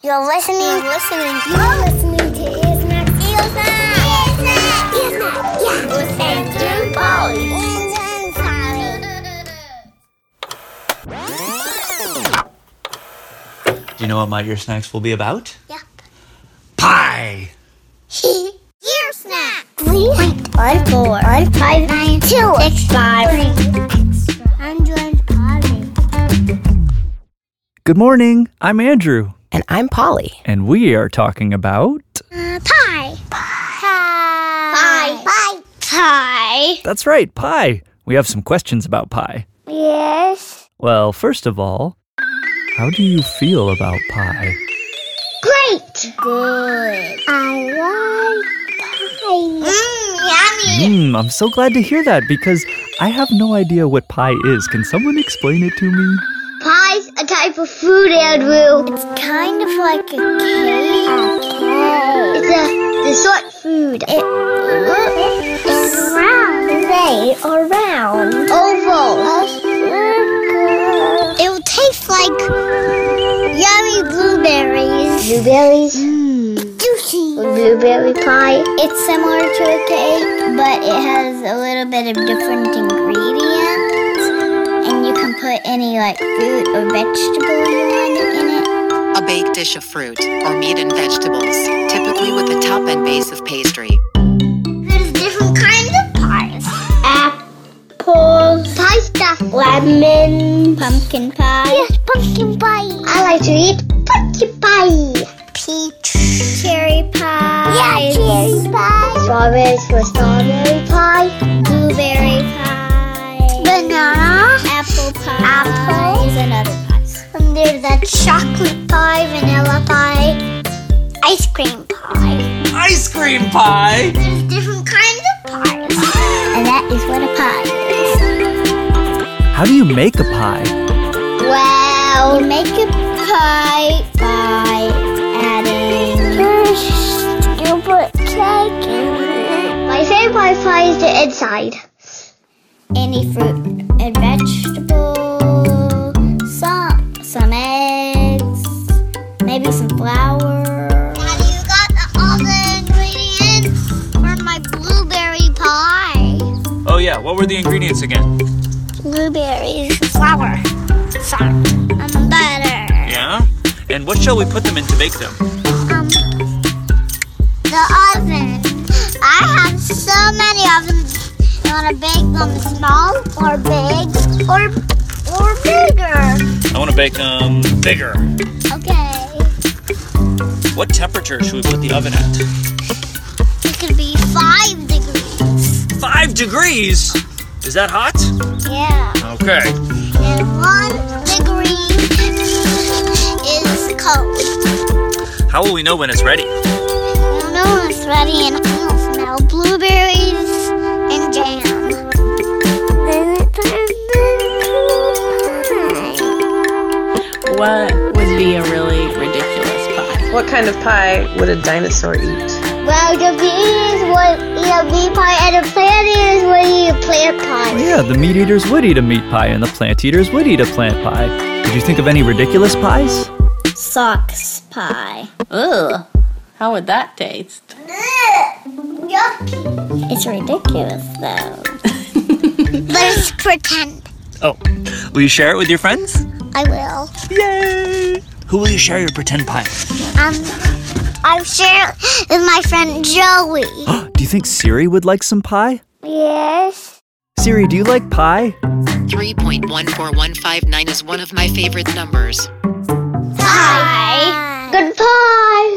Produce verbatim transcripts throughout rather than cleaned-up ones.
You're listening. You're listening. You're listening to Ears Max. Ears Max. Ears Max. Ears Max. Yeah. With Andrew and Polly. Andrew and Polly. Do you know what my Ear Snacks will be about? Yep. Pie! Ear Snack. Three. One, four. One, five, nine, two, six, five, three. Andrew and Polly. Good morning. I'm Andrew. And I'm Polly. And we are talking about... Uh, pie. Pie. Pie. Pie. Pie. That's right, pie. We have some questions about pie. Yes. Well, first of all, how do you feel about pie? Great. Good. I like pie. Mmm, yummy. Mmm, I'm so glad to hear that because I have no idea what pie is. Can someone explain it to me? Pie's a type of food, Andrew. It's kind of like a cake. Okay. It's a dessert food. It, it's round. Right, or round. Oval. It will taste like yummy blueberries. Blueberries? Mmm. Juicy. Blueberry pie. It's similar to a cake, but it has a little bit of different ingredients. And you can put any like fruit or vegetable you want in it. A baked dish of fruit or meat and vegetables, typically with a top and base of pastry. There's different kinds of pies. Apples, pie stuff, lemon, pumpkin pie. Yes, pumpkin pie. I like to eat pumpkin pie. Peach, cherry pie. Yeah, cherry pie. Strawberries for strawberry pie. Blueberry pie. Banana. Apple pie. Apples and other pies. And there's a chocolate pie, vanilla pie, ice cream pie. Ice cream pie! There's different kinds of pies. And that is what a pie is. How do you make a pie? Well, you make a pie by adding... First, you put cake in it. My favorite pie pie is the inside. Any fruit and vegetable, some, some eggs, maybe some flour. Daddy, you got the, all the ingredients for my blueberry pie. Oh yeah, what were the ingredients again? Blueberries, flour, salt, and butter. Yeah? And what shall we put them in to bake them? Um, the oven. I have so many ovens. You want to bake them small or big or or bigger? I want to bake them bigger. Okay. What temperature should we put the oven at? It could be five degrees. Five degrees? Is that hot? Yeah. Okay. And one degree is cold. How will we know when it's ready? You'll know when it's ready and you'll smell blueberries and jam. What would be a really ridiculous pie? What kind of pie would a dinosaur eat? Well, the bees would eat a meat pie and the plant eaters would eat a plant pie. Yeah, the meat eaters would eat a meat pie and the plant eaters would eat a plant pie. Did you think of any ridiculous pies? Socks pie. Ugh. How would that taste? Yucky. It's ridiculous, though. But it's pretend. Oh, will you share it with your friends? I will. Yay! Who will you share your pretend pie? Um, I'll share it with my friend Joey. Do you think Siri would like some pie? Yes. Siri, do you like pie? three point one four one five nine is one of my favorite numbers. Pie. Good pie.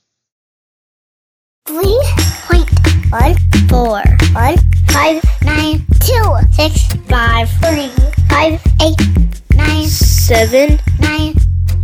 Three point one four one five nine two six five three five eight nine seven nine.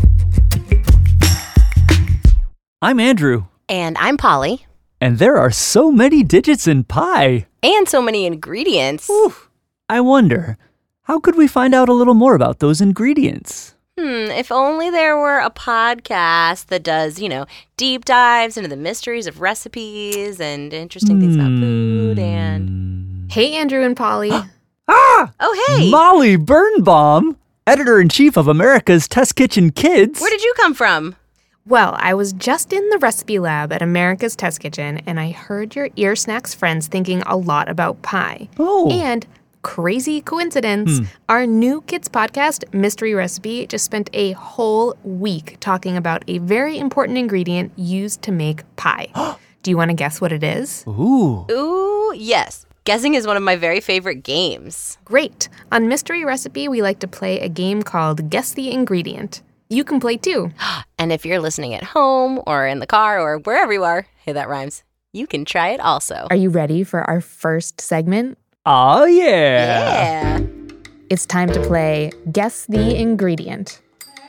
I'm Andrew. And I'm Polly. And there are so many digits in pie. And so many ingredients. Whew. I wonder, how could we find out a little more about those ingredients? Hmm, if only there were a podcast that does, you know, deep dives into the mysteries of recipes and interesting things about food and... Hey, Andrew and Polly. Ah! Oh, hey! Molly Birnbaum, editor-in-chief of America's Test Kitchen Kids. Where did you come from? Well, I was just in the recipe lab at America's Test Kitchen, and I heard your Ear Snacks friends thinking a lot about pie. Oh. And crazy coincidence, Hmm. our new kids podcast, Mystery Recipe, just spent a whole week talking about a very important ingredient used to make pie. Do you want to guess what it is? Ooh. Ooh, yes. Guessing is one of my very favorite games. Great. On Mystery Recipe, we like to play a game called Guess the Ingredient. You can play too. And if you're listening at home or in the car or wherever you are, hey, that rhymes, you can try it also. Are you ready for our first segment? Oh, yeah. Yeah. It's time to play Guess the Ingredient.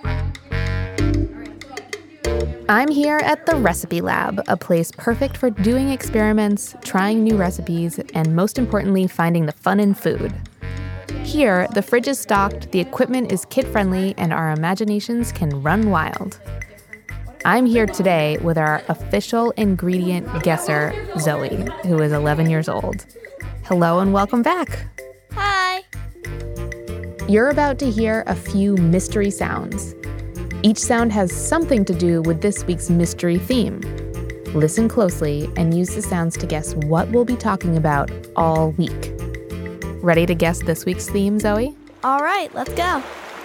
I'm here at the Recipe Lab, a place perfect for doing experiments, trying new recipes, and most importantly, finding the fun in food. Here, the fridge is stocked, the equipment is kid-friendly, and our imaginations can run wild. I'm here today with our official ingredient guesser, Zoe, who is eleven years old. Hello and welcome back. Hi. You're about to hear a few mystery sounds. Each sound has something to do with this week's mystery theme. Listen closely and use the sounds to guess what we'll be talking about all week. Ready to guess this week's theme, Zoe? All right, let's go.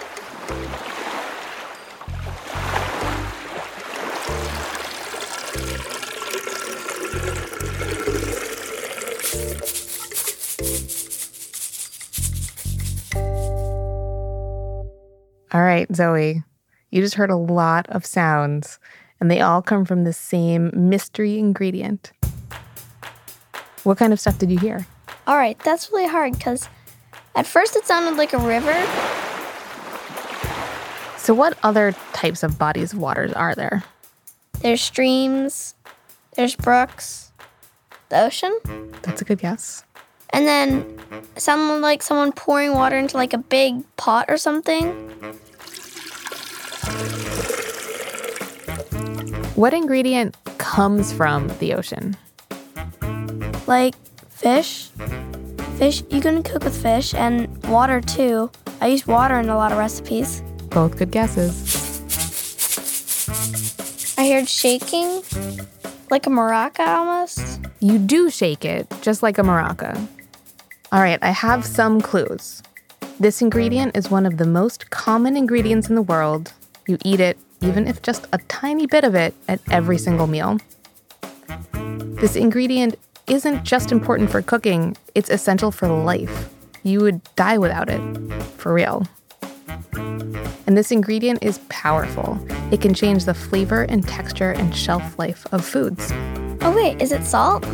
All right, Zoe, you just heard a lot of sounds, and they all come from the same mystery ingredient. What kind of stuff did you hear? All right, that's really hard because at first it sounded like a river. So what other types of bodies of waters are there? There's streams, there's brooks, the ocean, That's a good guess. and then it sounded like someone pouring water into like a big pot or something. What ingredient comes from the ocean? Like fish. Fish, you can cook with fish and water too. I use water in a lot of recipes. Both good guesses. I heard shaking, like a maraca almost. You do shake it, just like a maraca. All right, I have some clues. This ingredient is one of the most common ingredients in the world. You eat it, even if just a tiny bit of it, at every single meal. This ingredient isn't just important for cooking, it's essential for life. You would die without it, for real. And this ingredient is powerful. It can change the flavor and texture and shelf life of foods. Oh wait, is it salt?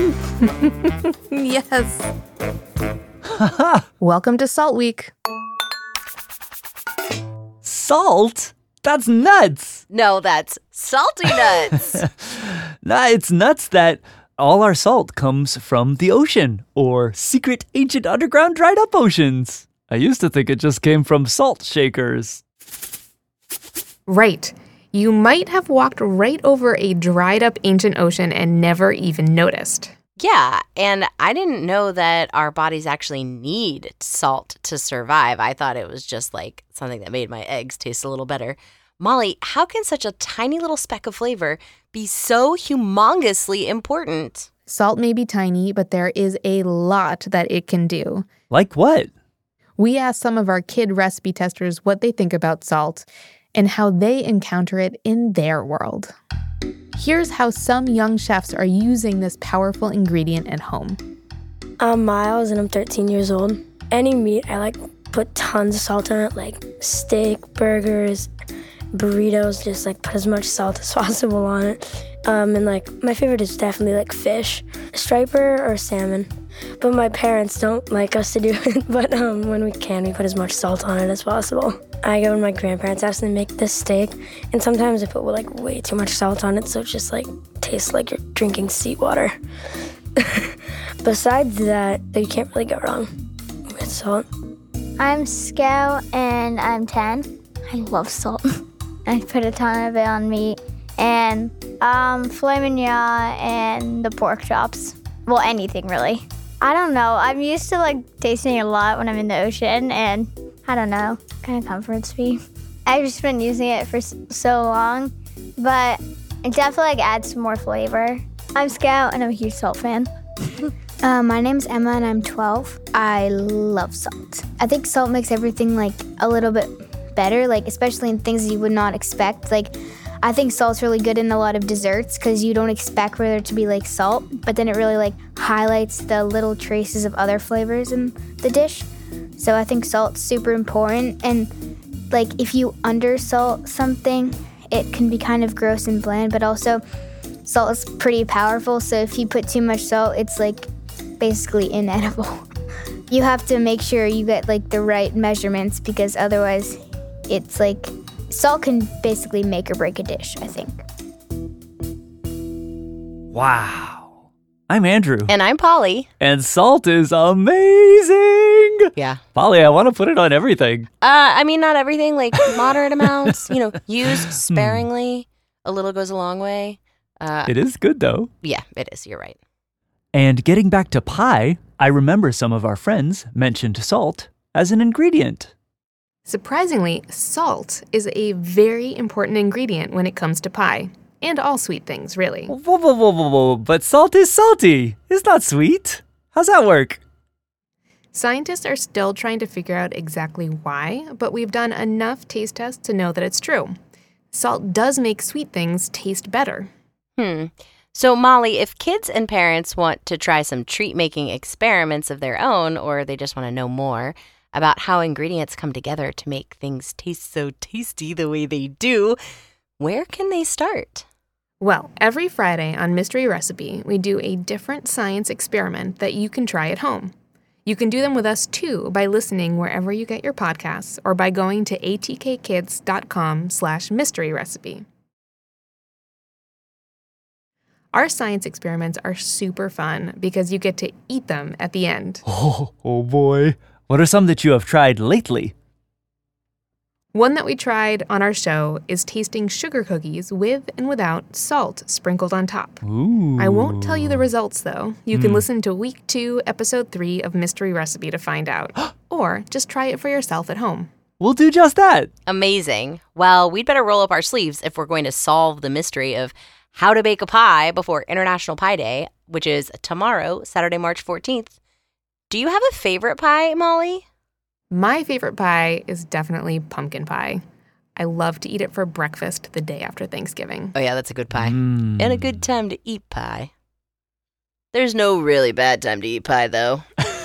Yes. Welcome to Salt Week. Salt? That's nuts. No, that's salty nuts. Nah, it's nuts that all our salt comes from the ocean or secret ancient underground dried up oceans. I used to think it just came from salt shakers. Right. You might have walked right over a dried up ancient ocean and never even noticed. Yeah, and I didn't know that our bodies actually need salt to survive. I thought it was just like something that made my eggs taste a little better. Molly, how can such a tiny little speck of flavor be so humongously important? Salt may be tiny, but there is a lot that it can do. Like what? We asked some of our kid recipe testers what they think about salt and how they encounter it in their world. Here's how some young chefs are using this powerful ingredient at home. I'm Miles and I'm thirteen years old. Any meat, I like put tons of salt on it, like steak, burgers, burritos, just like put as much salt as possible on it. Um, and like my favorite is definitely like fish, striper or salmon. But my parents don't like us to do it, but um, when we can, we put as much salt on it as possible. I go to my grandparents' house and they make this steak, and sometimes they put like way too much salt on it, so it just like tastes like you're drinking seawater. Besides that, you can't really go wrong with salt. I'm Scout and I'm ten. I love salt. I put a ton of it on meat and um, filet mignon and the pork chops. Well, anything really. I don't know. I'm used to like tasting it a lot when I'm in the ocean, and I don't know, kind of comforts me. I've just been using it for so long but it definitely like adds some more flavor. I'm Scout, and I'm a huge salt fan. uh, my name's Emma, and I'm twelve. I love salt. I think salt makes everything like a little bit better, like especially in things you would not expect. Like, I think salt's really good in a lot of desserts because you don't expect for there to be like salt, but then it really like highlights the little traces of other flavors in the dish. So I think salt's super important, and like if you undersalt something, it can be kind of gross and bland, but also salt is pretty powerful, so if you put too much salt, it's like basically inedible. You have to make sure you get like the right measurements because otherwise it's like salt can basically make or break a dish, I think. Wow. I'm Andrew. And I'm Polly. And salt is amazing. Yeah. Polly, I want to put it on everything. Uh, I mean, not everything, like moderate amounts. You know, use sparingly. A little goes a long way. Uh, it is good, though. Yeah, it is. You're right. And getting back to pie, I remember some of our friends mentioned salt as an ingredient. Surprisingly, salt is a very important ingredient when it comes to pie. And all sweet things, really. Whoa, whoa, whoa, whoa, whoa. But salt is salty. It's not sweet. How's that work? Scientists are still trying to figure out exactly why, but we've done enough taste tests to know that it's true. Salt does make sweet things taste better. Hmm. So, Molly, if kids and parents want to try some treat-making experiments of their own, or they just want to know more about how ingredients come together to make things taste so tasty the way they do, where can they start? Well, every Friday on Mystery Recipe, we do a different science experiment that you can try at home. You can do them with us, too, by listening wherever you get your podcasts or by going to atkkids.com slash mystery recipe. Our science experiments are super fun because you get to eat them at the end. Oh, oh boy. What are some that you have tried lately? One that we tried on our show is tasting sugar cookies with and without salt sprinkled on top. Ooh. I won't tell you the results, though. You mm. can listen to week two, episode three of Mystery Recipe to find out. Or just try it for yourself at home. We'll do just that. Amazing. Well, we'd better roll up our sleeves if we're going to solve the mystery of how to bake a pie before International Pie Day, which is tomorrow, Saturday, March fourteenth. Do you have a favorite pie, Molly? My favorite pie is definitely pumpkin pie. I love to eat it for breakfast the day after Thanksgiving. Oh, yeah, that's a good pie. Mm. And a good time to eat pie. There's no really bad time to eat pie, though.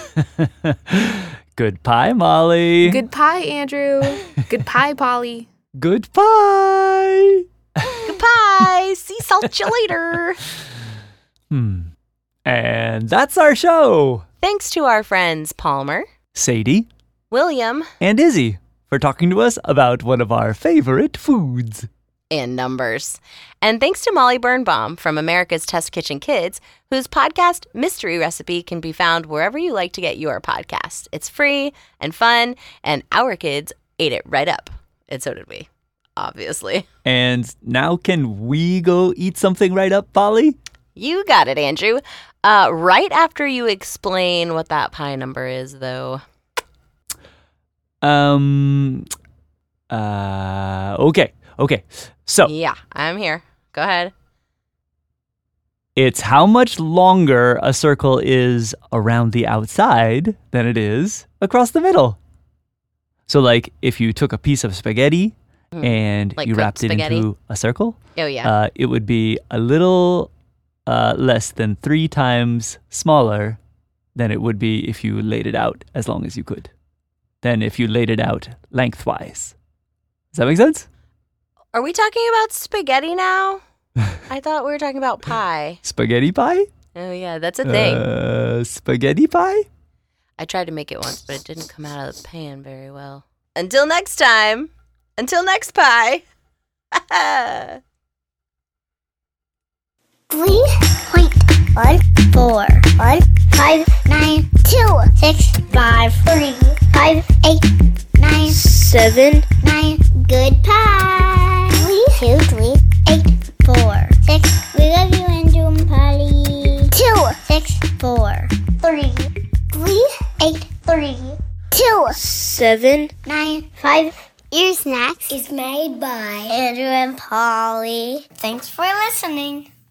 Good pie, Molly. Good pie, Andrew. Good pie, Polly. Good pie. Good pie. See, salt you later. Hmm. And that's our show. Thanks to our friends Palmer, Sadie, William, and Izzy for talking to us about one of our favorite foods. And numbers. And thanks to Molly Birnbaum from America's Test Kitchen Kids, whose podcast Mystery Recipe can be found wherever you like to get your podcast. It's free and fun, and our kids ate it right up. And so did we, obviously. And now can we go eat something right up, Polly? You got it, Andrew. Uh, right after you explain what that pie number is, though. Um, uh, okay, okay. So. Yeah, I'm here. Go ahead. It's how much longer a circle is around the outside than it is across the middle. So, like, if you took a piece of spaghetti mm. and like you wrapped spaghetti? it into a circle, oh yeah, uh, it would be a little uh, less than three times smaller than it would be if you laid it out as long as you could. Than if you laid it out lengthwise. Does that make sense? Are we talking about spaghetti now? I thought we were talking about pie. Spaghetti pie? Oh, yeah, that's a thing. Uh, spaghetti pie? I tried to make it once, but it didn't come out of the pan very well. Until next time. Until next pie. Three point one four one five nine two six five three five eight nine seven nine. Good pie. Three two three eight four six. We love you, Andrew and Polly. Two six four three three eight three two seven nine five Ear Snacks is made by Andrew and Polly. Thanks for listening.